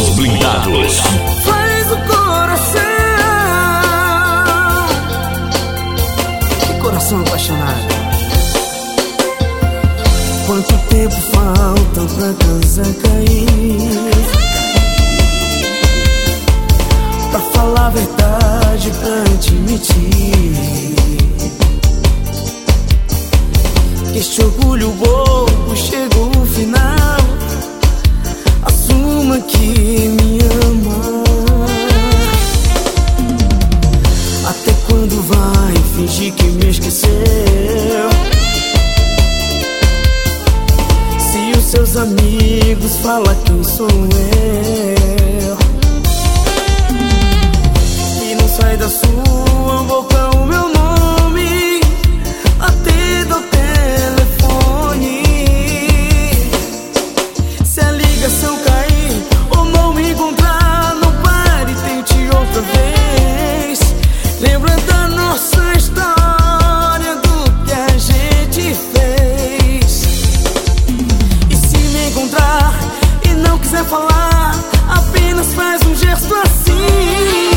Blindados. Faz o coração, que coração apaixonado. Quanto tempo falta pra casa cair? Pra falar a verdade, pra admitir que este orgulho bobo chegou ao final. Assuma que me ama. Até quando vai fingir que me esqueceu? Se os seus amigos falam quem sou eu, e não sai da sua boca o meu nome, até do telefone. Se a ligação cair ou não me encontrar, não pare, tente outra vez. Lembra da nossa história, do que a gente fez. E se me encontrar e não quiser falar, apenas faz um gesto assim.